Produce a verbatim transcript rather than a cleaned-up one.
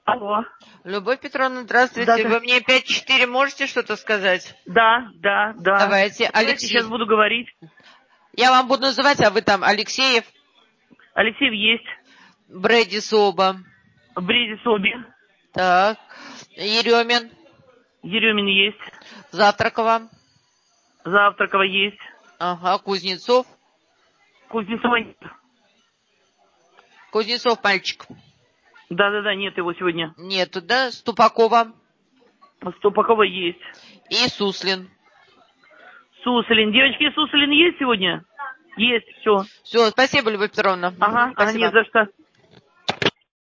Алло. Любовь Петровна, здравствуйте. Да, да. Вы мне пять-четыре можете что-то сказать? Да, да, да. Давайте, Давайте Алексей. сейчас буду говорить. Я вам буду называть, а вы там Алексеев. Алексеев есть. Бредисоба. Бредисоби. Так. Еремин. Еремин есть. Завтракова. Завтракова есть. Ага, Кузнецов. Кузнецова нет. Кузнецов мальчик. Да-да-да, нет его сегодня. Нету, да? Ступакова. Ступакова есть. И Суслин. Суслин. Девочки, Суслин есть сегодня? Есть, все. Все, спасибо, Любовь Петровна. Ага, Угу, ага, спасибо. не за что.